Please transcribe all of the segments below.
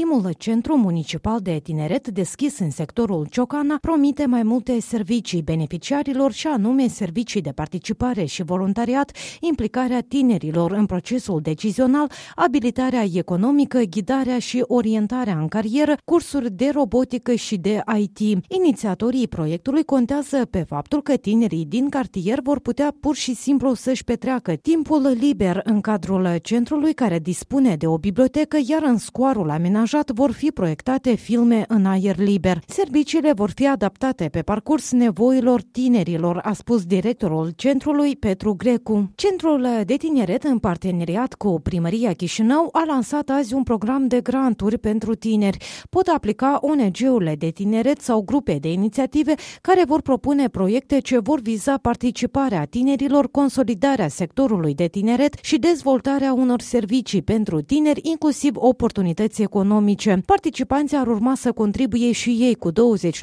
Primul centru municipal de tineret deschis în sectorul Ciocana promite mai multe servicii beneficiarilor și anume servicii de participare și voluntariat, implicarea tinerilor în procesul decizional, abilitarea economică, ghidarea și orientarea în carieră, cursuri de robotică și de IT. Inițiatorii proiectului contează pe faptul că tinerii din cartier vor putea pur și simplu să-și petreacă timpul liber în cadrul centrului, care dispune de o bibliotecă, iar în scoarul amenajat vor fi proiectate filme în aer liber. Serviciile vor fi adaptate pe parcurs nevoilor tinerilor, a spus directorul centrului, Petru Grecu. Centrul de tineret, în parteneriat cu Primăria Chișinău, a lansat azi un program de granturi pentru tineri. Pot aplica ONG-urile de tineret sau grupe de inițiative care vor propune proiecte ce vor viza participarea tinerilor, consolidarea sectorului de tineret și dezvoltarea unor servicii pentru tineri, inclusiv oportunități economice. Participanții ar urma să contribuie și ei cu 20%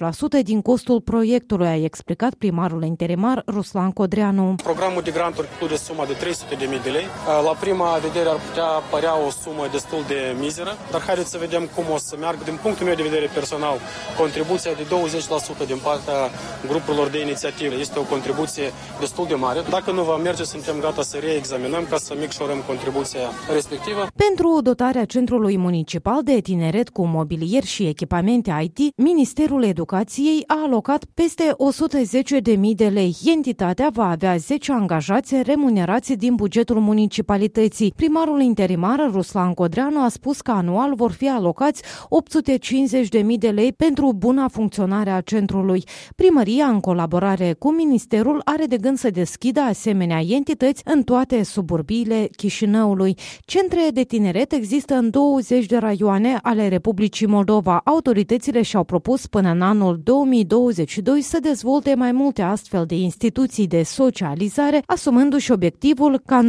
din costul proiectului, a explicat primarul interimar Ruslan Codreanu. Programul de granturi include suma de 300.000 de lei. La prima vedere ar putea părea o sumă destul de mizeră, dar haideți să vedem cum o să meargă. Din punctul meu de vedere personal, contribuția de 20% din partea grupurilor de inițiative este o contribuție destul de mare. Dacă nu va merge, suntem gata să reexaminăm ca să micșorăm contribuția respectivă. Pentru dotarea Centrului Municipal de Tineret cu mobilier și echipamente IT, Ministerul Educației a alocat peste 110.000 de lei. Entitatea va avea 10 angajați remunerați din bugetul municipalității. Primarul interimar Ruslan Codreanu a spus că anual vor fi alocați 850.000 de lei pentru buna funcționare a centrului. Primăria, în colaborare cu Ministerul, are de gând să deschidă asemenea entități în toate suburbiile Chișinăului. Centre de tineret există în 20 de raioane ale Republicii Moldova. Autoritățile și-au propus până în anul 2022 să dezvolte mai multe astfel de instituții de socializare, asumându-și obiectivul ca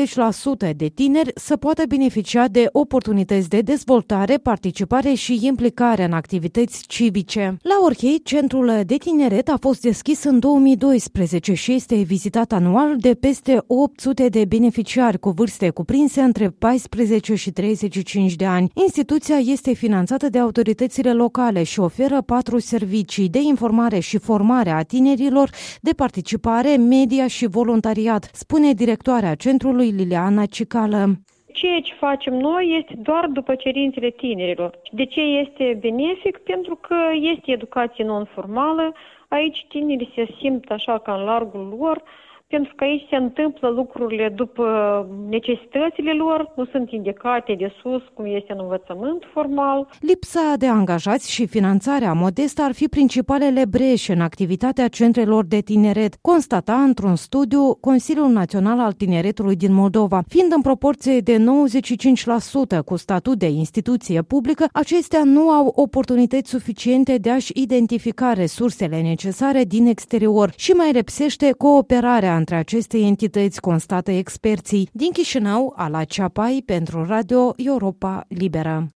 90% de tineri să poată beneficia de oportunități de dezvoltare, participare și implicare în activități civice. La Orhei, centrul de tineret a fost deschis în 2012 și este vizitat anual de peste 800 de beneficiari cu vârste cuprinse între 14 și 35 de ani. Instituția este finanțată de autoritățile locale și oferă 4 servicii de informare și formare a tinerilor, de participare, media și voluntariat, spune directoarea centrului Liliana Cicală. Ceea ce facem noi este doar după cerințele tinerilor. De ce este benefic? Pentru că este educație non-formală, aici tinerii se simt așa ca în largul lor, pentru că aici se întâmplă lucrurile după necesitățile lor, nu sunt indicate de sus, cum este în învățământ formal. Lipsa de angajați și finanțarea modestă ar fi principalele breșe în activitatea centrelor de tineret, constata într-un studiu Consiliul Național al Tineretului din Moldova. Fiind în proporție de 95% cu statut de instituție publică, acestea nu au oportunități suficiente de a-și identifica resursele necesare din exterior și mai lipsește cooperarea între aceste entități, constată experții. Din Chișinău, Ala Ceapai, pentru Radio Europa Liberă.